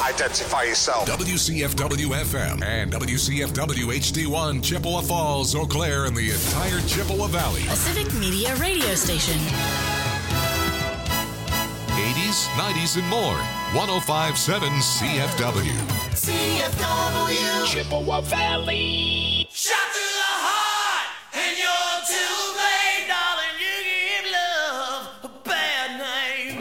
Identify yourself. WCFW-FM and WCFW-HD1, Chippewa Falls, Eau Claire, and the entire Chippewa Valley. A civic media radio station. 80s, 90s, and more. 105.7 CFW. CFW. Chippewa Valley. Shot through the heart, and you're too late, darling. You give love a bad name.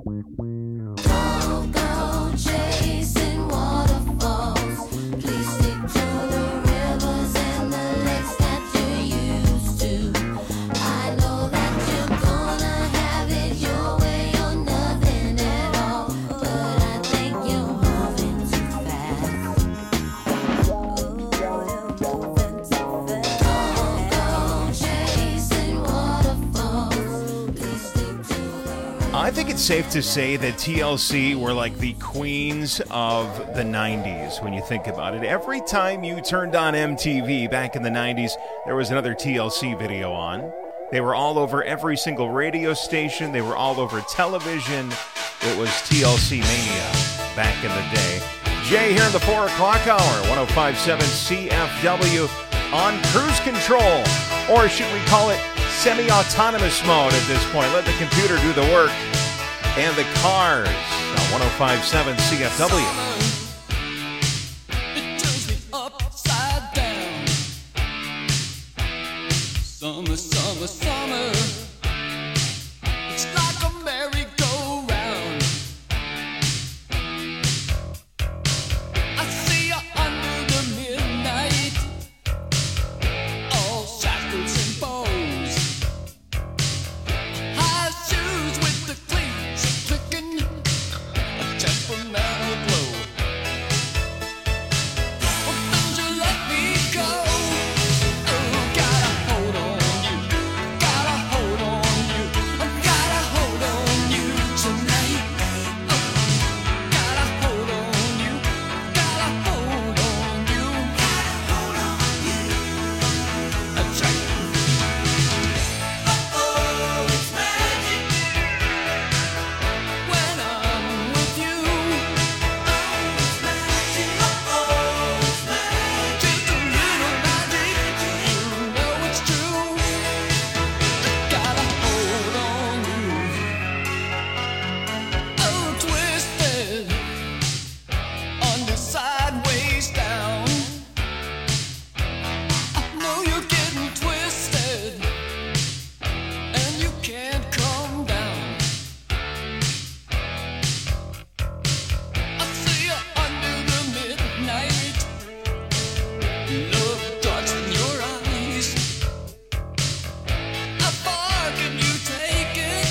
I think it's safe to say that TLC were like the queens of the 90s when you think about it. Every time you turned on MTV back in the 90s, there was another TLC video on. They were all over every single radio station. They were all over television. It was TLC mania back in the day. Jay here in the 4 o'clock hour, 105.7 CFW on cruise control. Or should we call it semi-autonomous mode at this point? Let the computer do the work. And the Cars on 105.7 CFW. It turns me upside down. Summer, summer, summer. It's like a merry-go-round. I see you under the midnight, all shackles and bows. High shoes with the cleats clicking, a temperamental glow. Well, don't you let me go. Oh, got a hold on you, got a hold on you, I got a hold on you tonight. Oh, got a hold on you, got a hold on you, got a hold on you. That's right. Oh, it's magic when I'm with you. Oh, it's magic. Oh, it's magic. Just a little magic, you know it's true. Got a hold on you. Oh, twisted under sideways down. I know you're getting twisted, and you can't come down. I see you under the midnight, love darts in your eyes. How far can you take it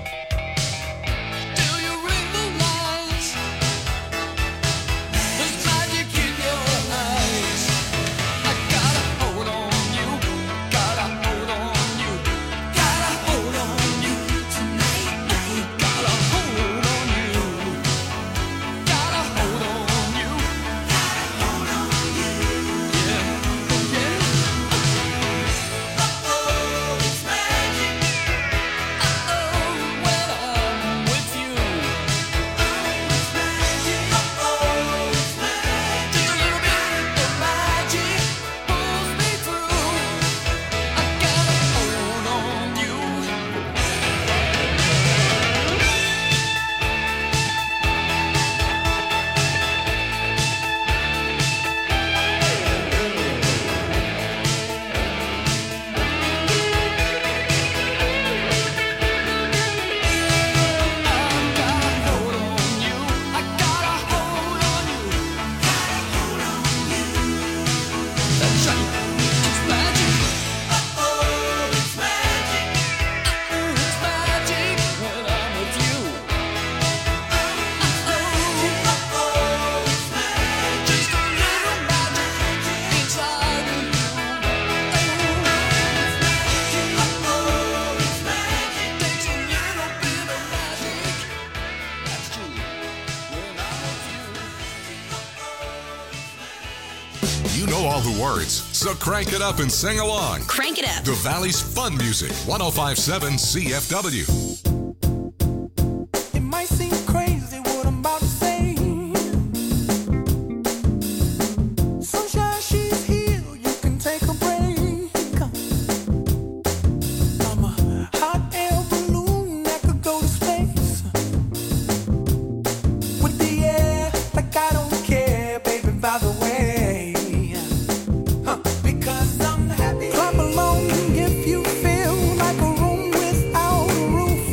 till you realize there's magic in your eyes? I got a hold on you, got a hold on you, got a hold on you tonight. Got a hold on you, got a hold on you, got a hold on you, yeah, oh yeah. Oh, it's magic. Oh, when I'm with you. Oh, it's magic. Oh, it's magic. Just a little bit of magic pulls me through. I got a hold on you. I got a hold on you. That's right. It's magic. Oh, it's magic. Oh, it's magic when I'm with you. Oh, it's magic. Just a little magic inside of you. Oh, it's magic. Takes a little bit of magic. That's true. When I'm with you. You know all the words, so crank it up and sing along. Crank it up. The Valley's fun music, 105.7 CFW. It might seem crazy what I'm about to say. Sunshine, she's here. You can take a break. I'm a hot air balloon that could go to space. With the air, like I don't care, baby, by the way. Because I'm happy. Clap along if you feel like a room without a roof.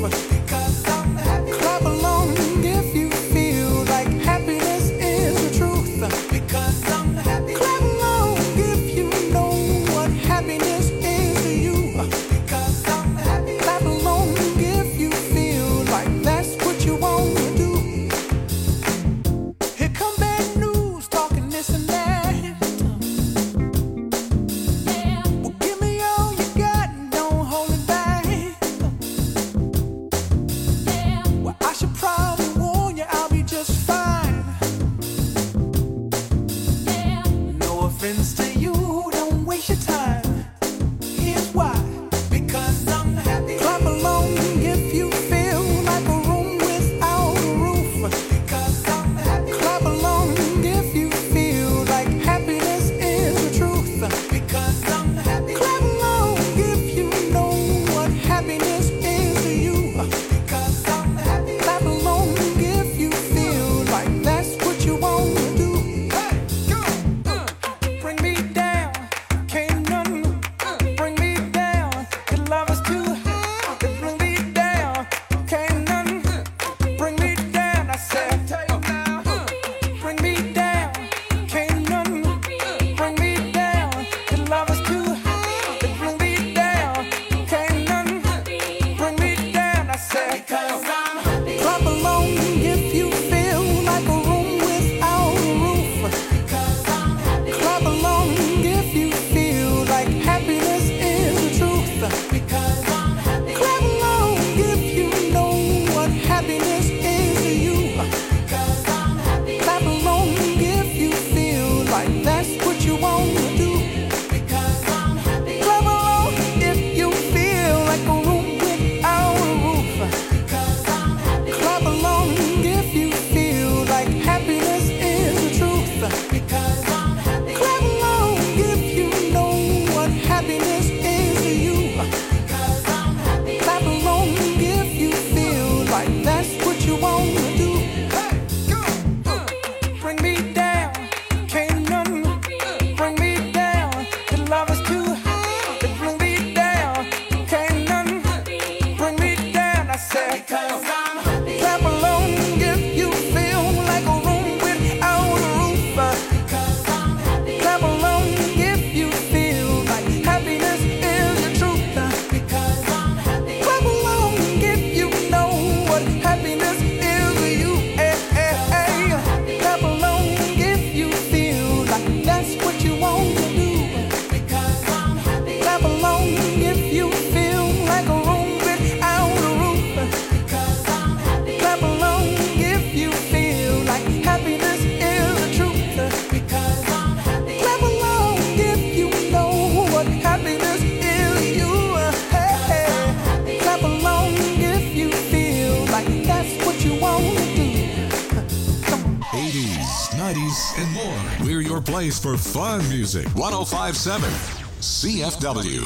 Because I'm happy. Clap along if you feel like a room without a roof. Because I'm happy. Clap along if you feel like happiness is the truth. Because I'm happy. Clap along if you know what happiness is to you. Because I'm happy. Clap along if you feel like that's what you want to do. Because I'm happy. Clap along if you feel like a room without a roof. Because I'm happy. Clap along if you feel like happiness is the truth. Because I'm happy. Clap along if you know what happiness is to you. Because I'm happy. Clap along if you feel like that's what you want to do. Hey, go. Bring me down, can't none bring me down. The love is too high to bring me down. Can't none bring me down. I said, because I'm happy. Clap along if you feel like a room without a roof. Because I'm happy. Clap along if you feel like happiness is the truth. Because I'm happy. Clap along if you know what happiness is to you. Hey, hey, hey. Clap along if you feel like that's what you want to do. Because I'm happy. Clap along if you feel like a room without a roof. Because I'm happy. Clap along if you feel like happiness is the truth. Because I'm happy. Clap along if you know what happiness is to you. Hey, hey. Clap along if you feel like that's what you want to do. Come on. 80s, 90s, and more. We're your place for fun music. 1057 CFW.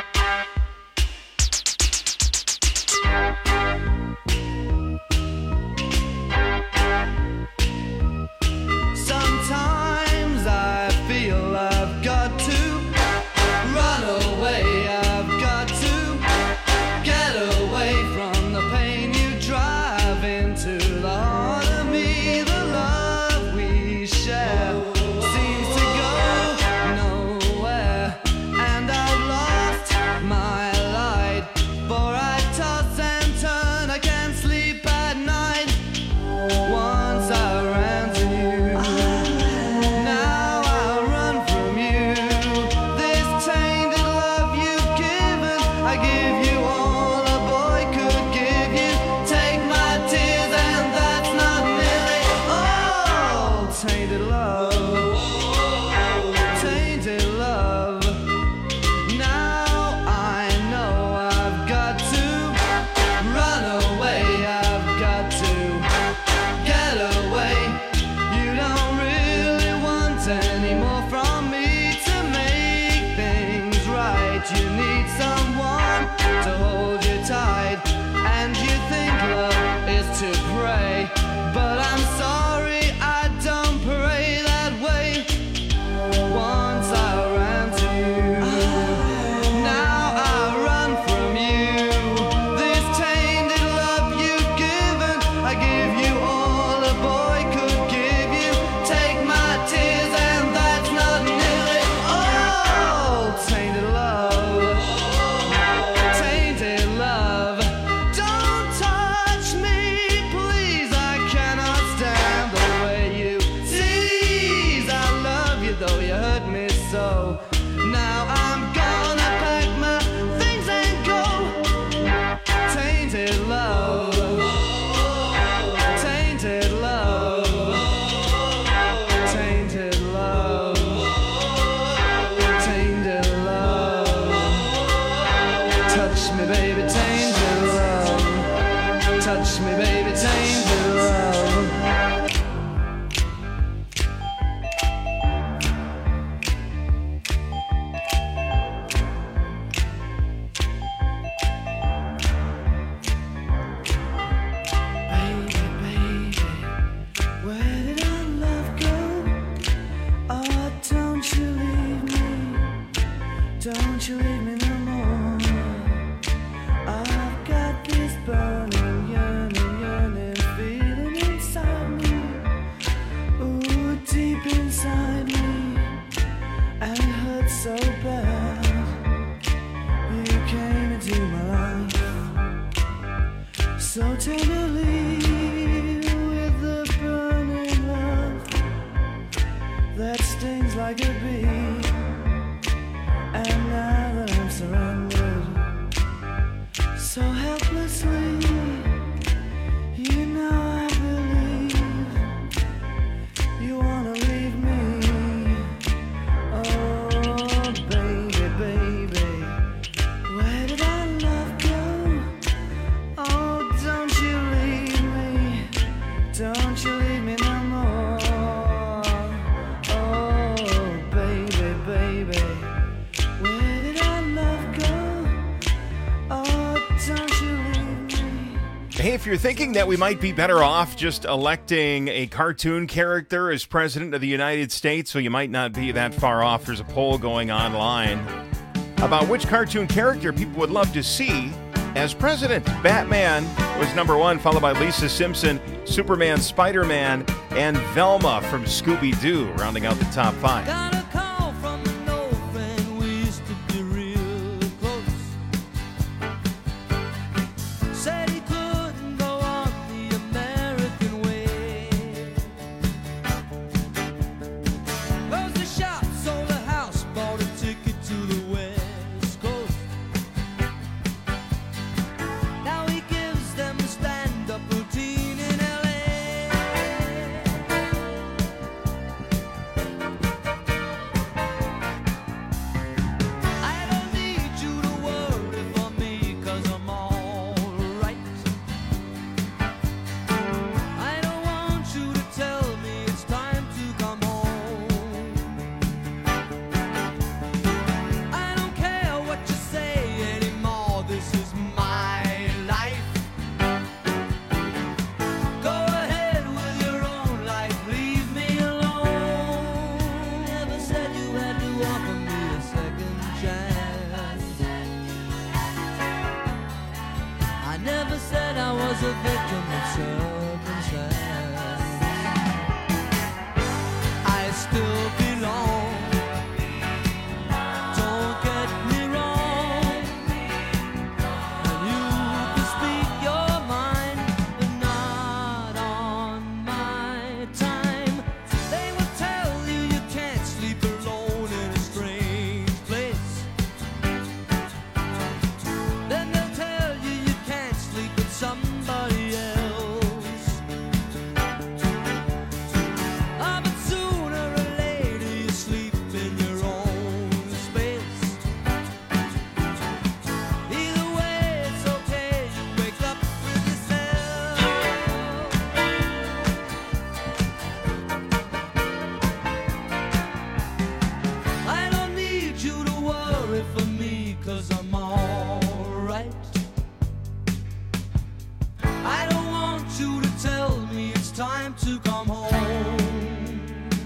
Sometimes I feel I've got to run away. I've got to get away from the pain you drive into the heart of me. The love we share seems to go nowhere, and I've lost my light. For I toss and turn, I can't sleep at night. Once I ran to you, now I run from you. This tainted love you've given, I give you all a boy could give you. Take my tears and that's not nearly all. Tainted love, tainted love. Now I know I've got to run away. I've got to get away. You don't really want any more from me to make things right. You need someone to hold you tight, and you think love is to pray. But I'm sorry, I don't pray that way. Once I ran to you, now I run from you. This tainted love you've given, I give you all a boy could give you. Take my tears and that's not nearly all. Tainted love, tainted love. Don't touch me, please. I cannot stand the way you tease. I love you though you hurt me so. Now I'm gonna pack my things and go. Tainted love, tainted love, tainted love, tainted love. Touch me, baby, tainted love. Touch me, baby, tainted love. Baby, baby, where did our love go? Oh, don't you leave me. Don't you leave me no more. I've got this burning, yearning, yearning feeling. So tenderly with the burning love that stings like a bee. And now that I'm surrendered so helplessly, you know I believe you wanna leave me. Oh baby, baby, where did our love go? Oh, don't you leave me, don't you leave me no more. Oh baby, baby, where did our love go? Oh, don't you leave me. Hey, if you're thinking that we might be better off just electing a cartoon character as president of the United States, so you might not be that far off. There's a poll going online about which cartoon character people would love to see as president. Batman was number one, followed by Lisa Simpson, Superman, Spider-Man, and Velma from Scooby-Doo, rounding out the top 5. Got a call from an old friend, we used to be real close. Said he couldn't go on the American way. Closed the shop, sold a house, bought a ticket to the West Coast. Now he gives them a stand-up routine in LA. I don't need you to worry for me, 'cause I'm alright. I don't want you to tell me it's time to come home. I don't care what you say anymore, this is my life. Go ahead with your own life, leave me alone. Never said you had to offer me a second chance. I never said I was a victim of circumstance. I still belong. Don't get me wrong. And you can speak your mind, but not on my time. They will tell you you can't sleep alone in a strange place. Then they'll tell you you can't sleep with somebody else. Ah, but sooner or later you sleep in your own space. Either way, it's okay, you wake up with yourself. I don't need you to worry for me, 'cause I'm alright. I don't want you to tell me it's time to come home.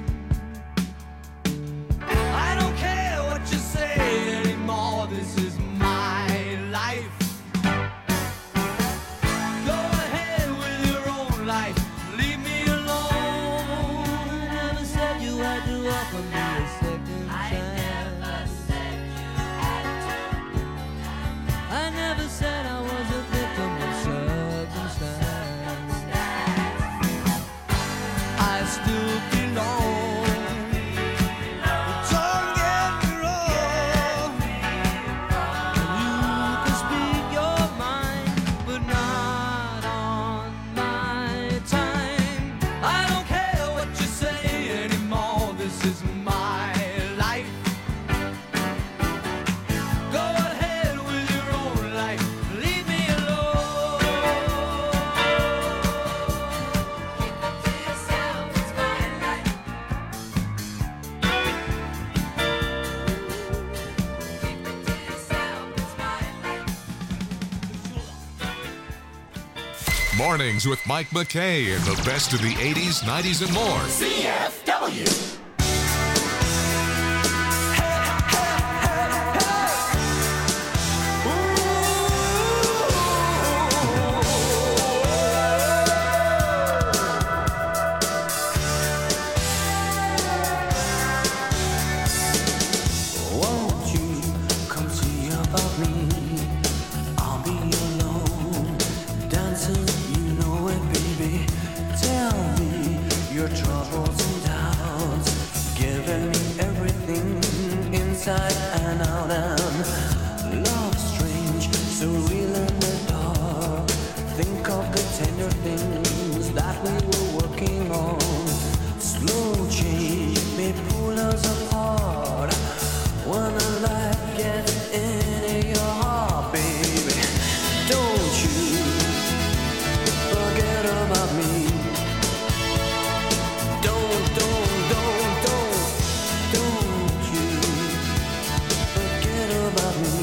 I don't care what you say anymore, this is my life. Go ahead with your own life, leave me alone. Never said you had to offer me a second chance. I never said I was a victim of circumstance. I still belong. Don't get me wrong. You can speak your mind, but not on my time. I don't care what you say anymore, this is my life. Go ahead with your own life, leave me alone. Keep it to yourself, it's my life. Keep it to yourself, it's my life. Mornings with Mike McKay and the best of the 80s, 90s, and more. CFW. Won't you come see about me? I'll be alone, dancing dancing, you know it, baby. Tell me your troubles and doubts, giving me everything inside and out. And love strange, so real in the dark. Think of the tender things that we were working on. Slow change may pull us apart. When the light gets into your heart, baby, don't you forget about me. Don't you forget about me.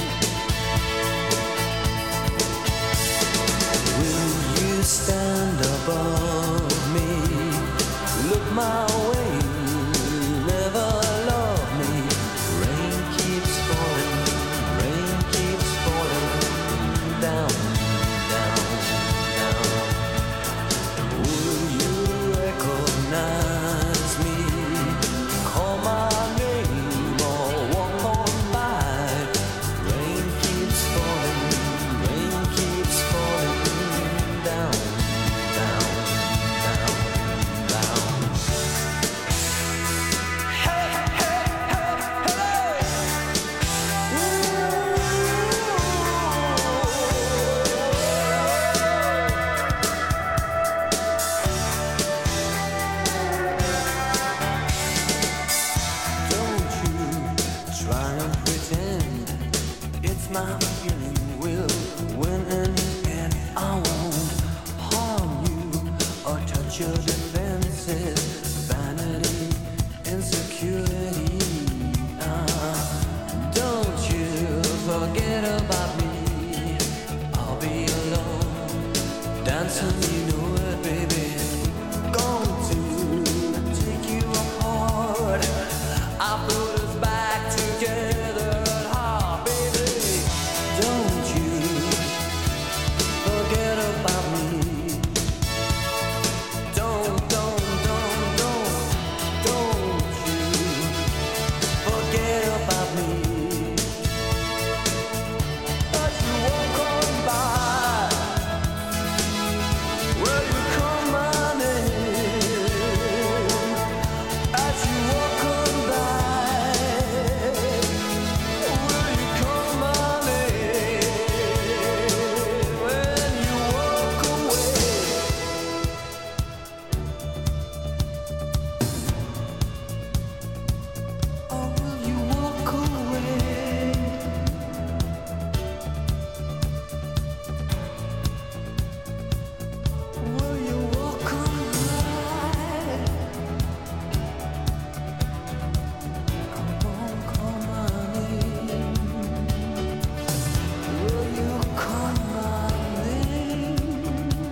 Will you stand above me? Look my way, never love me. Rain keeps falling down, down, down. Will you recognize me? Call my name or walk on by. Rain keeps falling down, down, down, down. Hey, hey, hey, hey. Don't you try and pretend it's my feeling will win in the end. I won't harm you or touch your defenses. Vanity, insecurity. Don't you forget about me. I'll be alone, dancing, you know it, baby. Going to take you apart. I put us back together at heart, baby. Don't you forget about me. Don't you forget about me. As you walk on by, will you call my name? As you walk on by, will you call my name? When you walk away, or will you walk away? Will you walk away? Come on, call my name. Will you call my name?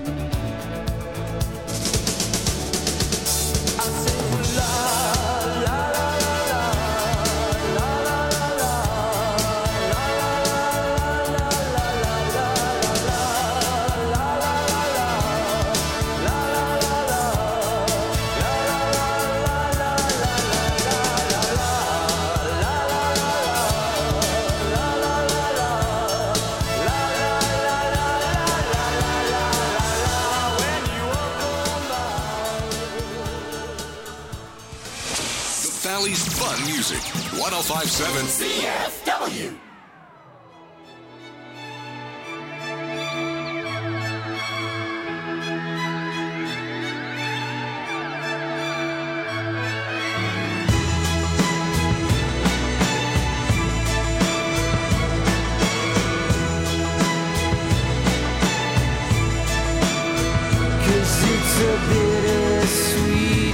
I say la la la la la la la la The Valley's fun music. 1057 CFW. Cause it's a bittersweet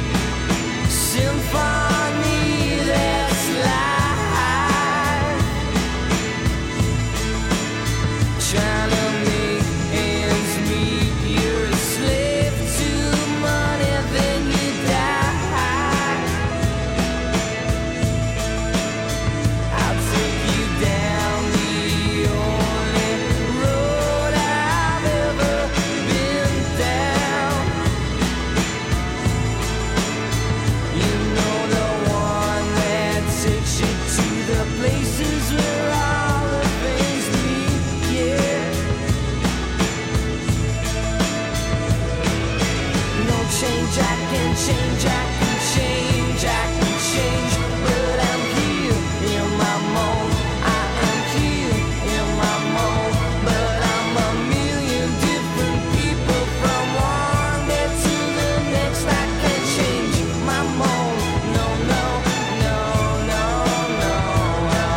symphony that's life. Trying to make ends meet, you're a slave to money, then you die. I'll take you down the only road I've ever been down. change, I can change, I can change, I can change. But I'm here in my mold. I am here in my mold. But I'm a million different people from one day to the next. I can change my mold. No, no, no, no, no, no.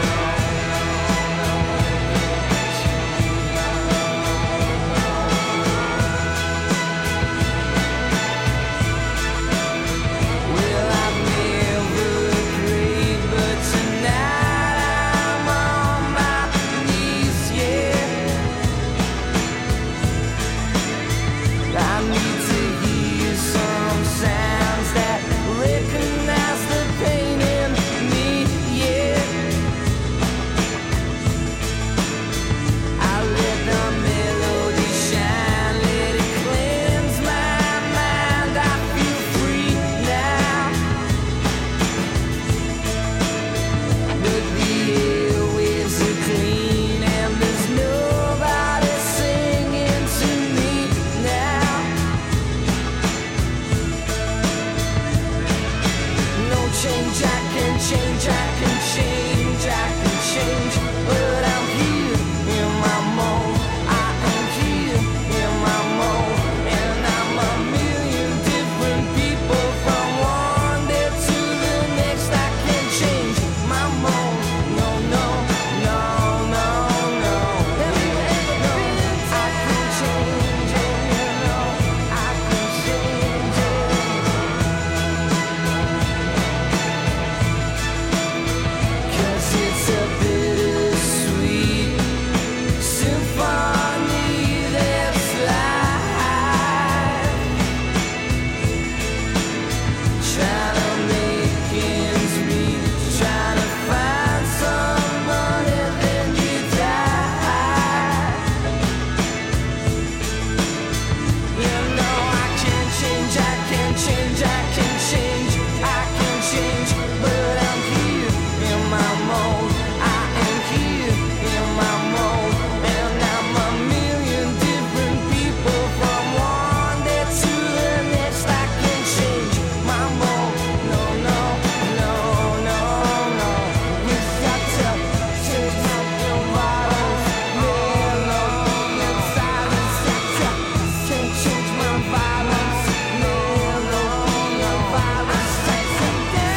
Well, I've never agreed, but tonight I'm on my knees, yeah. I need to hear some sounds that recognize the pain in me, yeah. I let the melody shine, let it cleanse my mind. I feel free now. But the airwaves are clean and there's nobody singing to me now. No change, I can change, I can change, I can change. But I'm here in my mold. I am here in my mold. And I'm a million different people from one day to the next. I can change my mold. No, no, no, no, no. No, I can change it. No, I can change it. 'Cause it's a bittersweet symphony that's life. Trying to make ends meet, trying to find some money, then you die. You know I can change, I can change, I can change, I can change. But I'm here in my mold. I am here in my mold. And I'm a million different people from one day to the next. I can change my mold. No, no, no, no, no. You got to change up your bottles. Melody and silence. Can't change my violence. Melody and violence. Can't change my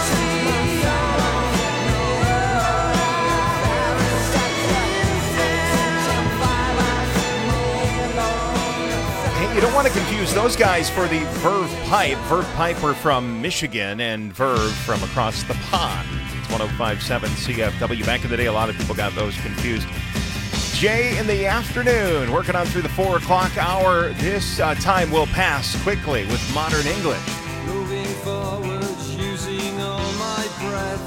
Hey, you don't want to confuse those guys for the Verve Pipe. Verve Piper from Michigan and Verve from across the pond. It's 105.7 CFW. Back in the day, a lot of people got those confused. Jay in the afternoon, working on through the 4 o'clock hour. This time will pass quickly with Modern English. Moving forward, using all my breath.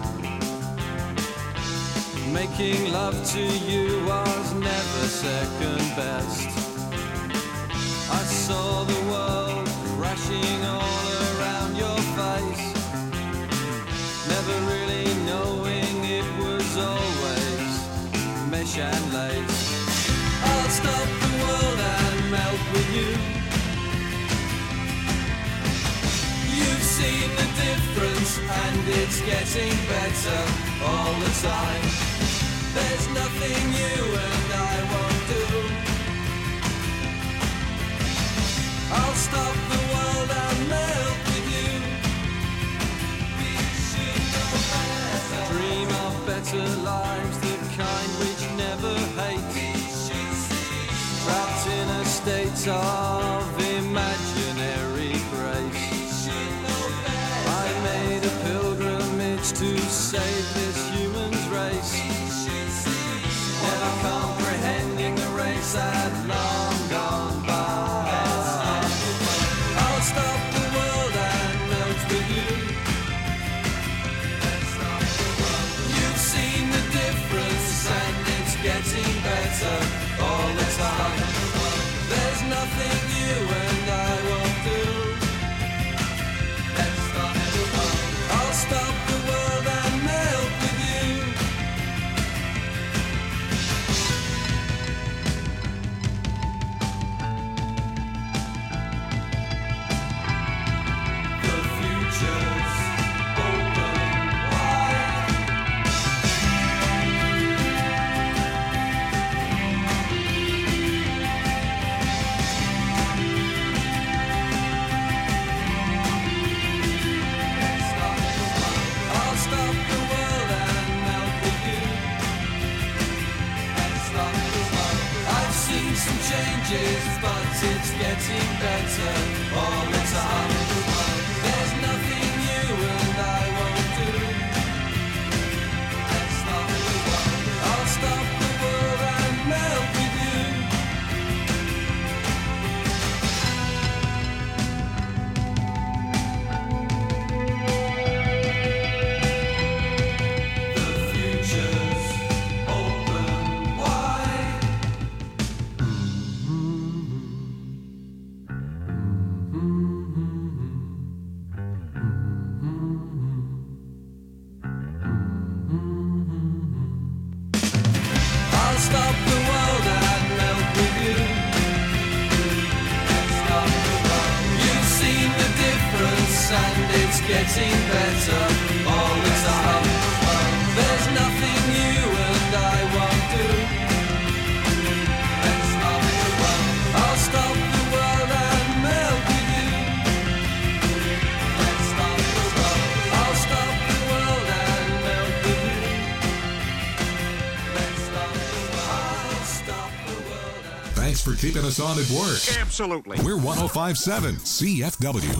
Making love to you was never second best. I saw the world crashing all around your face. Never really knowing it was always mesh and lace. I'll stop the world and melt with you. You've seen the difference and it's getting better all the time. There's nothing you and I won't do. I'll stop the world and melt with you. We should know better. Dream of better lives, the kind which never hate. Trapped in a state of imaginary grace. I made a pilgrimage to save this human's race. Never comprehending the race had long gone by. I'll stop the world and melt with you. You've seen the difference and it's getting better all the time. There's nothing you and I won't do. I'll stop the world and melt with you. changes, but it's getting better all the time. There's nothing you and I won't do. I'll stop the world and melt with you. The future's open wide. I'll stop the world and melt with you. Stop the world. You've seen the difference and it's getting better all the time. There's nothing you and I won't do. Let's stop the world. I'll stop the world and melt with you. Let's stop the world. I'll stop the world and melt with you. Let's stop the world. I'll stop the world and Thanks for keeping us on at work. Absolutely. We're 105.7 CFW.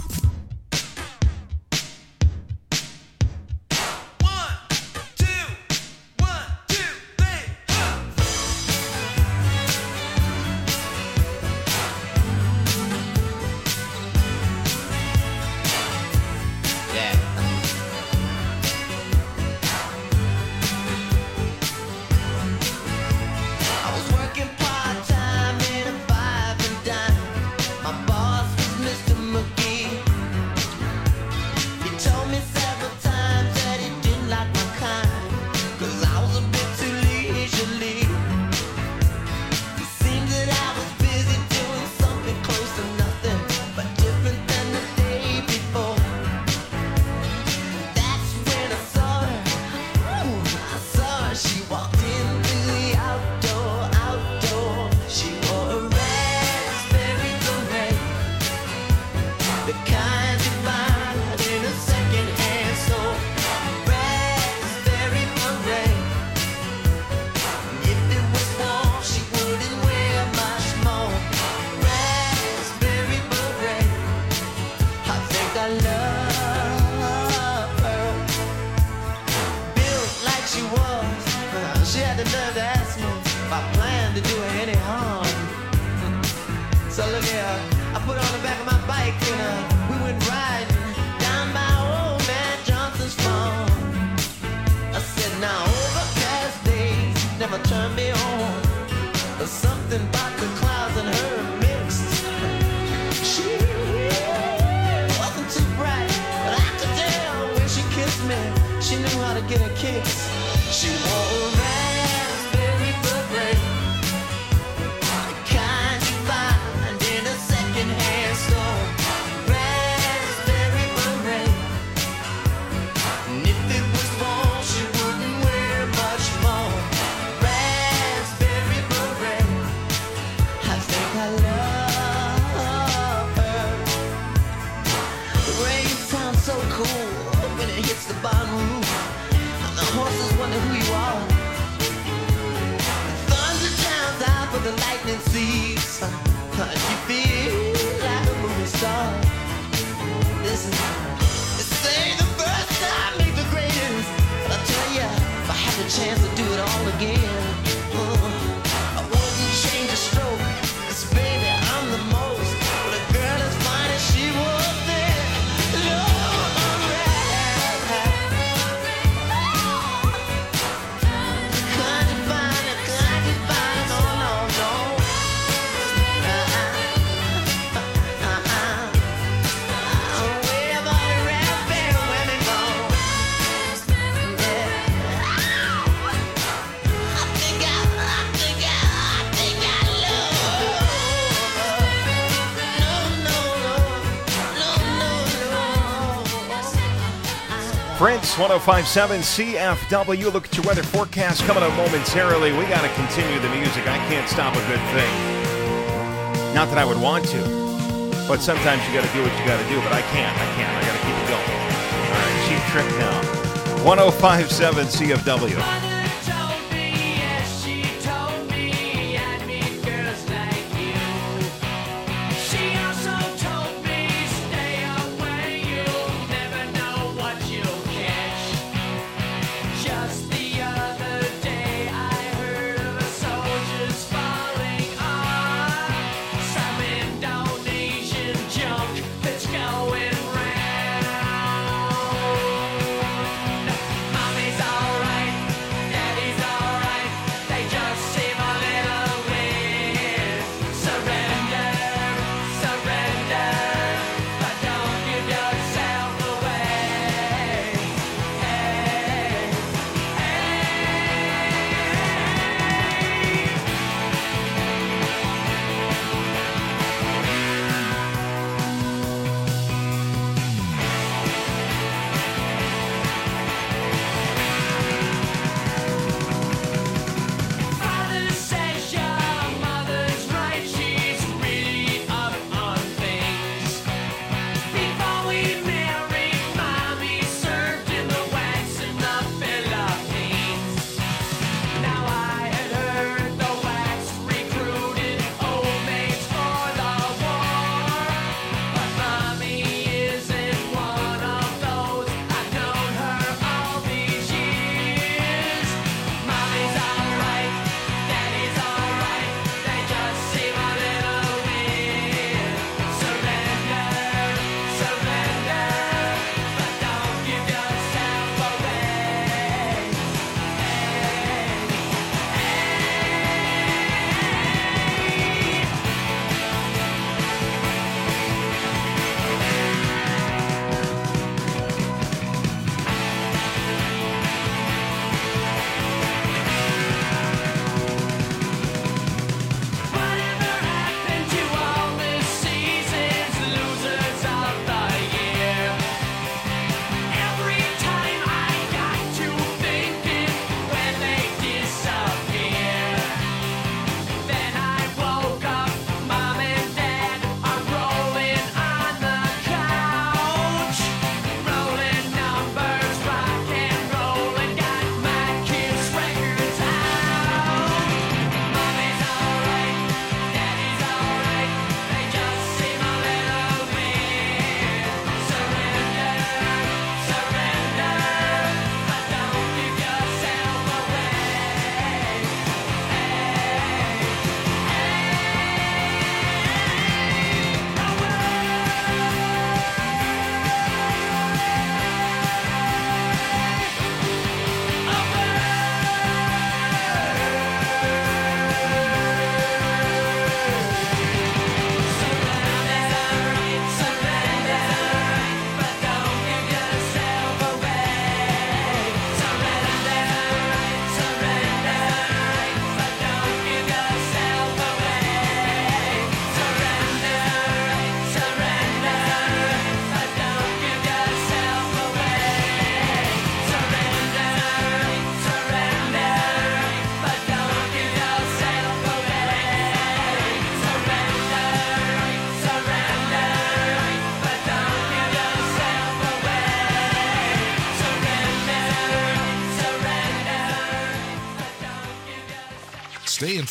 I was working part-time in a five and dime. My boss was Mr. McGee. He told me several times that he didn't like my kind, 'cause I was a bit too leisurely. It seemed that I was busy doing something close to nothing, but different than the day before. That's when I saw her. I saw her. She walked into the outdoor. She wore a raspberry beret, the kind you find in a second-hand store. Raspberry beret. If it was warm, she wouldn't wear much more. Raspberry beret. I think I love her. Built like she was, she had the nerve to ask me if I planned to do her any harm. So look here, I put her on the back of my bike and we went riding down by old man Johnson's farm. I said, now overcast days never turn me on. There's something about the clouds and her mixed. She wasn't too bright, but I could tell when she kissed me, she knew how to get her kicks. She wore a raspberry beret, the kind you find in a second-hand store. Raspberry beret. And if it was warm, she wouldn't wear much more. Raspberry beret. I think I love her. The rain sounds so cool when it hits the barn roof. And the horses wonder who you are. The thunder drowns out for the lightning sees. You feel like a movie star. Listen, they say the first time make the greatest. But I tell ya, if I had the chance to do it all again, I wouldn't change a stroke. 'Cause baby, I'm the most. But a girl as fine as she was then. Lord, can't you find it? Can't you find it? No, no, no. Where the raspberry women go? Yeah. I think I Prince, 105.7 CFW. Look at your weather forecast coming up momentarily. We got to continue the music. I can't stop a good thing. Not that I would want to, but sometimes you got to do what you got to do, but I can't. I got to keep it going. All right, Cheap Trick now. 105.7 CFW. Mother told me, yes, she told me, I'd meet girls like you.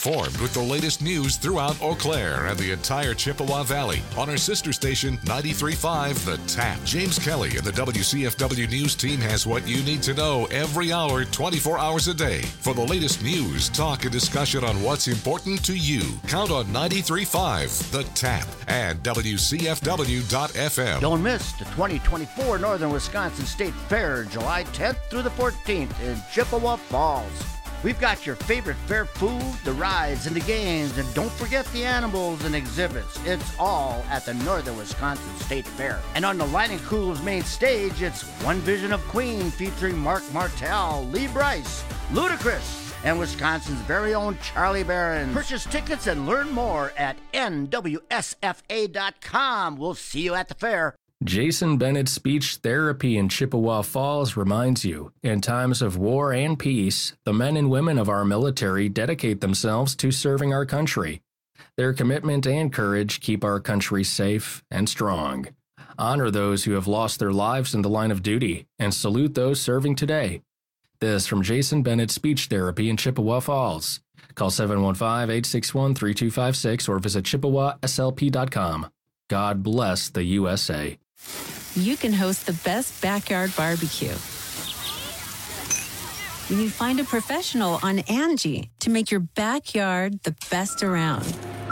informed with the latest news throughout Eau Claire and the entire Chippewa Valley on our sister station 93.5 The Tap. James Kelly and the WCFW News team has what you need to know every hour, 24 hours a day. For the latest news, talk, and discussion on what's important to you, count on 93.5 The Tap and WCFW.FM. Don't miss the 2024 Northern Wisconsin State Fair, July 10th through the 14th in Chippewa Falls. We've got your favorite fair food, the rides, and the games, and don't forget the animals and exhibits. It's all at the Northern Wisconsin State Fair. And on the Lining Cool's main stage, it's One Vision of Queen featuring Mark Martel, Lee Brice, Ludacris, and Wisconsin's very own Charlie Barron. Purchase tickets and learn more at nwsfa.com. We'll see you at the fair. Jason Bennett Speech Therapy in Chippewa Falls reminds you, in times of war and peace, the men and women of our military dedicate themselves to serving our country. Their commitment and courage keep our country safe and strong. Honor those who have lost their lives in the line of duty, and salute those serving today. This from Jason Bennett Speech Therapy in Chippewa Falls. Call 715-861-3256 or visit ChippewaSLP.com. God bless the USA. You can host the best backyard barbecue. You can find a professional on Angie to make your backyard the best around.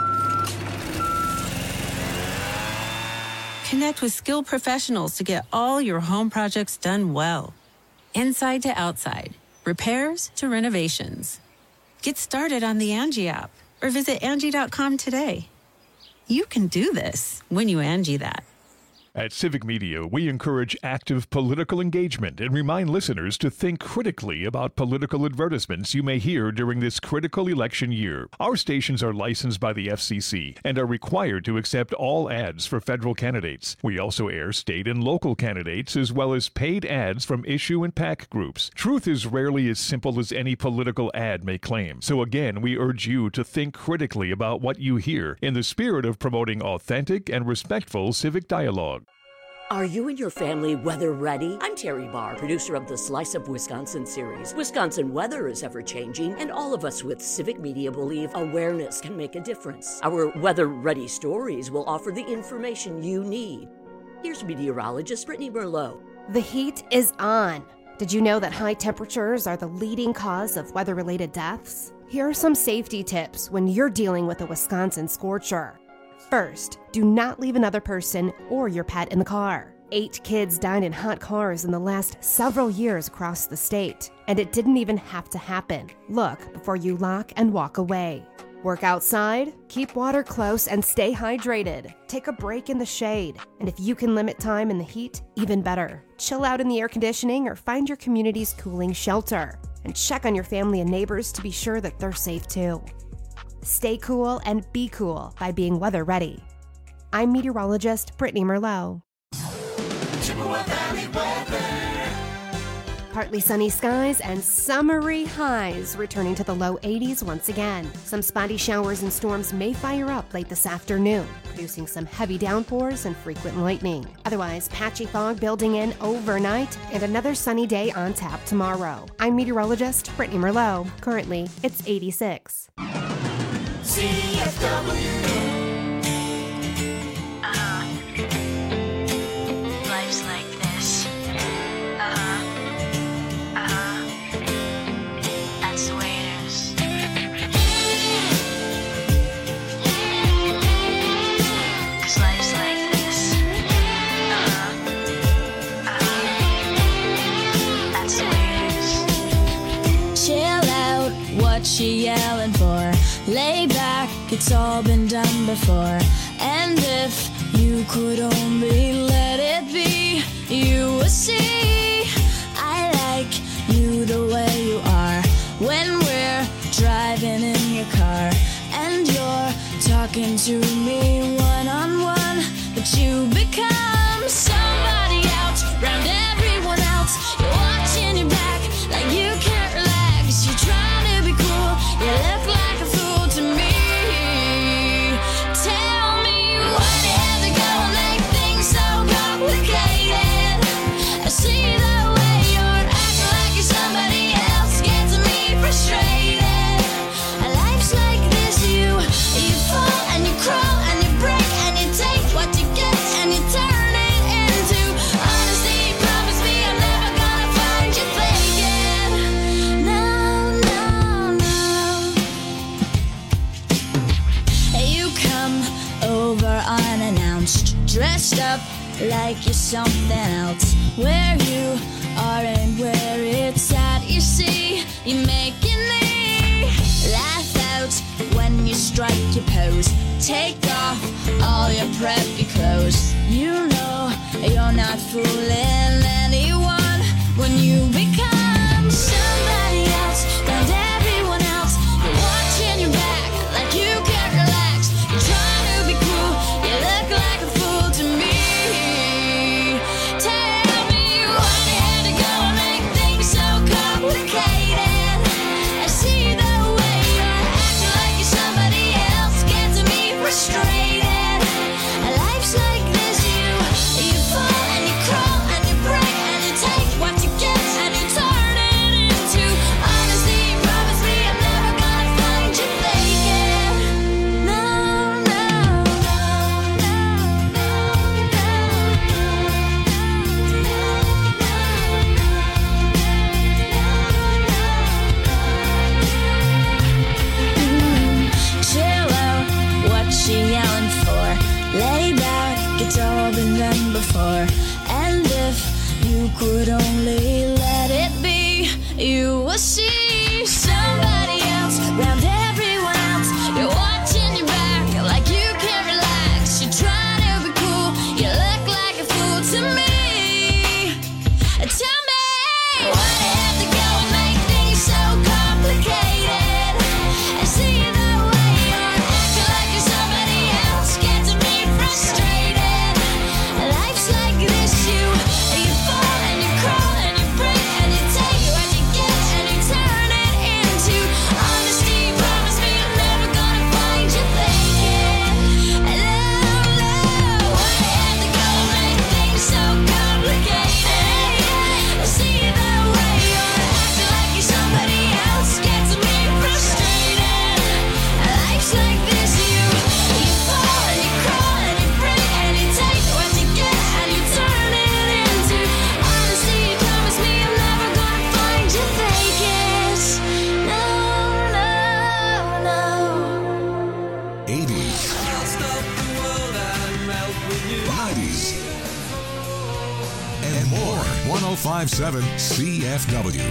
Connect with skilled professionals to get all your home projects done well. Inside to outside, repairs to renovations. Get started on the Angie app or visit Angie.com today. You can do this when you Angie that. At Civic Media, we encourage active political engagement and remind listeners to think critically about political advertisements you may hear during this critical election year. Our stations are licensed by the FCC and are required to accept all ads for federal candidates. We also air state and local candidates as well as paid ads from issue and PAC groups. Truth is rarely as simple as any political ad may claim. So again, we urge you to think critically about what you hear in the spirit of promoting authentic and respectful civic dialogue. Are you and your family weather ready? I'm Terry Barr, producer of the Slice of Wisconsin series. Wisconsin weather is ever changing, and all of us with Civic Media believe awareness can make a difference. Our weather ready stories will offer the information you need. Here's meteorologist Brittany Merlot. The heat is on. Did you know that high temperatures are the leading cause of weather-related deaths? Here are some safety tips when you're dealing with a Wisconsin scorcher. First, do not leave another person or your pet in the car. 8 kids died in hot cars in the last several years across the state, and it didn't even have to happen. Look before you lock and walk away. Work outside, keep water close, and stay hydrated. Take a break in the shade, and if you can limit time in the heat, even better. Chill out in the air conditioning or find your community's cooling shelter, and check on your family and neighbors to be sure that they're safe too. Stay cool and be cool by being weather ready. I'm meteorologist Brittany Merlot. Chippewa Valley weather. Partly sunny skies and summery highs returning to the low 80s once again. Some spotty showers and storms may fire up late this afternoon, producing some heavy downpours and frequent lightning. Otherwise, patchy fog building in overnight and another sunny day on tap tomorrow. I'm meteorologist Brittany Merlot. Currently, it's 86. CFW. Life's like this. That's the way it is. 'Cause life's like this. That's the way it is. Chill out, what you yelling for? Lay back, it's all been done before. And if you could only let it be, you would see I like you the way you are. When we're driving in your car and you're talking to me one-on-one, but you become somebody else, round everyone else. You're watching your back like you can't relax. You're trying to be cool, you look like a fool to me. Tell me why do you have to go and make things so complicated? I see the way you're acting like you're somebody else, gets me frustrated. Life's like over unannounced, dressed up like you're something else. Where you are and where it's at, you see, you're making me laugh out when you strike your pose. Take off all your preppy clothes. You know you're not fooling anyone when you become somebody else. And everyone else, you're watching your back like you can't relax. You're trying to be cool, you look like a fool to me. Tell me why you had to go and make things so complicated. I see the way you're acting like you're somebody else, gets me frustrated. Life's like this, you fall and you crawl and you break and you take what you get and you turn it into honesty. Promise me I'm never gonna find you faking. No, no, no, chill out, what she yelling for? Lay back, it's all been done before. And if you could only let it be, you will see somebody else round everyone else. You're watching your back like you can't relax. You're trying to be cool, you look like a fool to me. Tell me why you have to go and make things so complicated. I see the way you're acting like you're somebody else, gets me frustrated. Life's like this, you fall and you crawl and you break and you take what you get and you turn it into honesty. Promise me I'm never gonna find you faking. No, no, why you have to go and make things so complicated? I see the way you're acting like you're somebody else, gets me frustrated. Life's like this, you fall and you crawl and you break and you take what you get and you turn it into honesty. Promise me I'm never gonna find you faking. No, no, no. 80s, 90s, and more. 1057 CFW.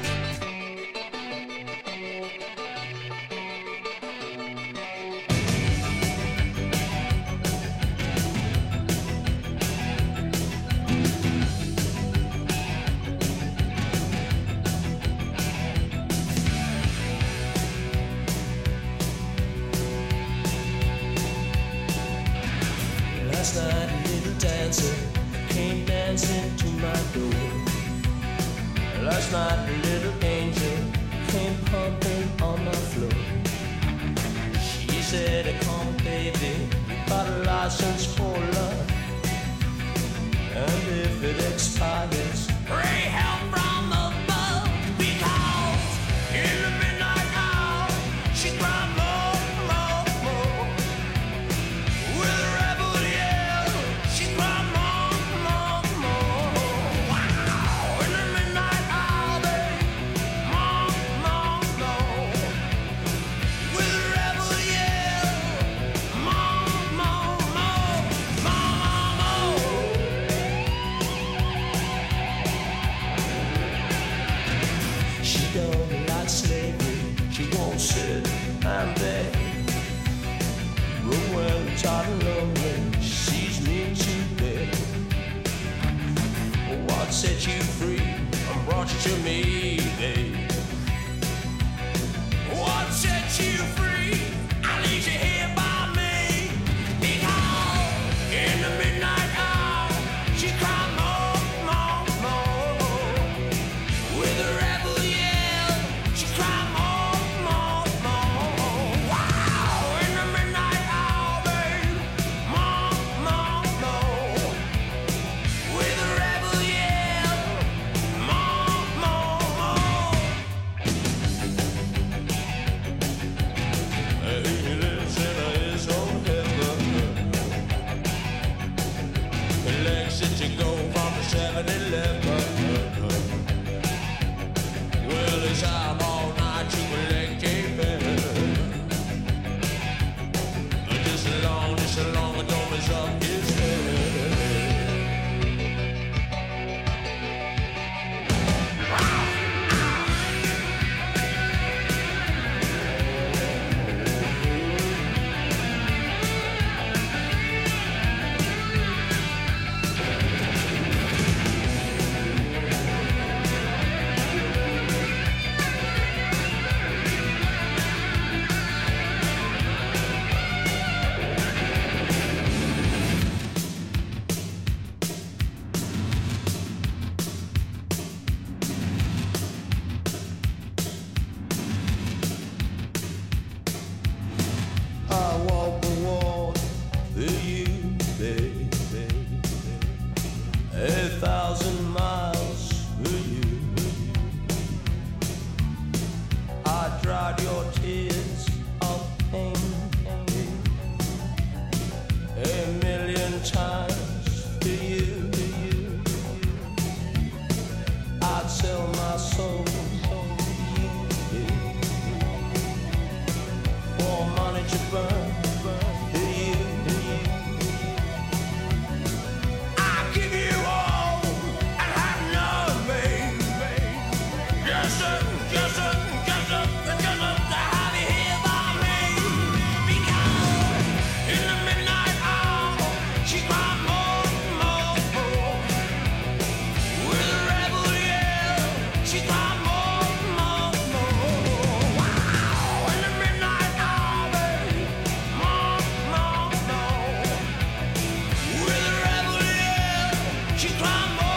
Last night a little dancer came dancing to my door. Last night a little angel came pumping on my floor. She said, come baby, got a license for love. And if it expires, pray help from above. Because in the midnight hour, she cried more, more, more. With a rebel yell, she cried more, more, more. Wow, in the midnight hour, babe, more, more, more. With a rebel yell, more, more, more, more, more. She don't like slavery, she won't sit and beg. But when tired and lonely, she sees me today. What set you free and brought you to me, babe? What set you free? I leave you here by me. Because in the midnight hour, she cried more, more, more. With a rebel yell, she cried more, more, more. Wow, in the midnight hour, babe, more, more, more. With a rebel yell, more, more, more. baby. 1,000 miles for you. I dried your tears of pain 1,000,000 times for you. I'd sell my soul for money to burn for you. I give you all and have none, babe. Just to have you here by me. Because in the midnight hour, she cried more. With a rebel yell, she cried more. Wow, in the midnight hour, babe, more. With a rebel yell, she cried more.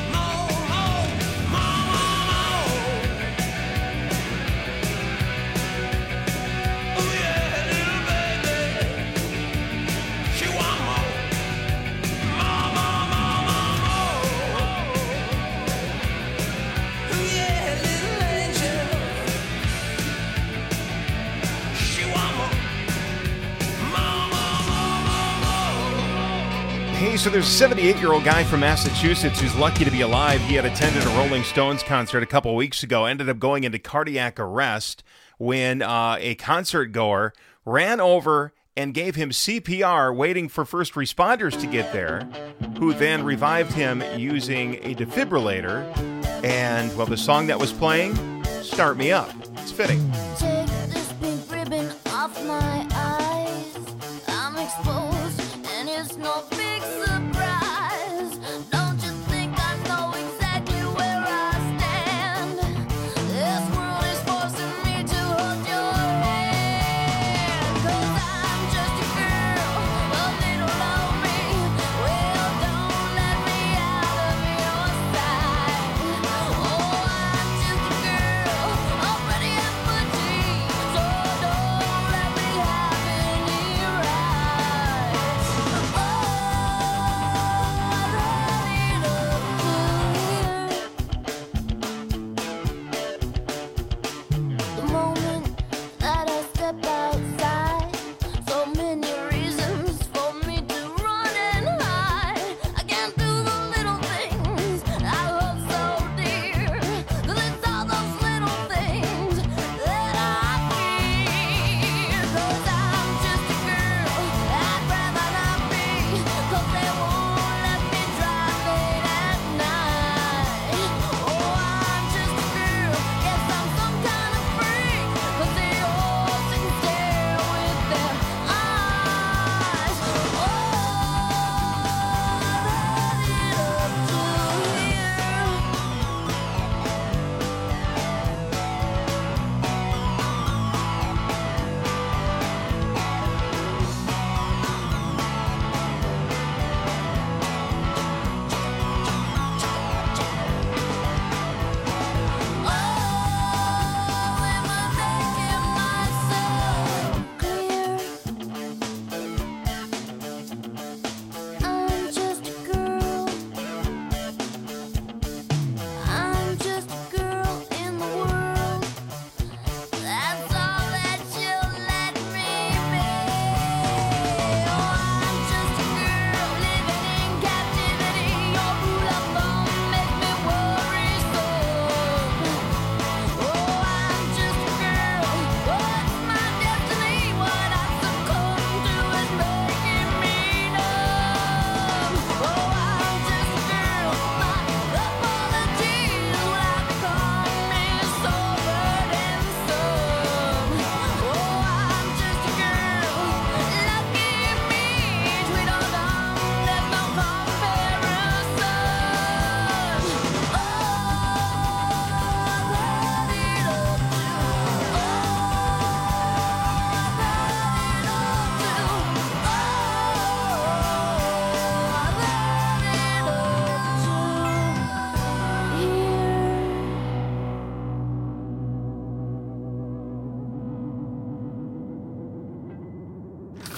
Oh yeah, little baby, she want more. Oh yeah, little angel, she want more. Hey, so there's a 78-year-old guy from Massachusetts who's lucky to be alive. He had attended a Rolling Stones concert a couple weeks ago, ended up going into cardiac arrest when a concert goer ran over and gave him CPR, waiting for first responders to get there, who then revived him using a defibrillator. And, well, the song that was playing, Start Me Up. It's fitting. Take this pink ribbon off my eyes. I'm exposed, and it's no big surprise. Don't you think I know exactly where I stand? This world is forcing me to hold your hand. 'Cause I'm just a girl, a little lonely. Well, don't let me out of your sight. Oh, I'm just a girl, already at my dreams. So don't let me have any rights. Oh,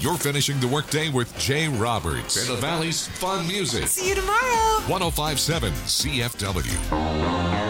You're finishing the workday with Jay Roberts and the Valley's fun music. See you tomorrow. 105.7 CFW.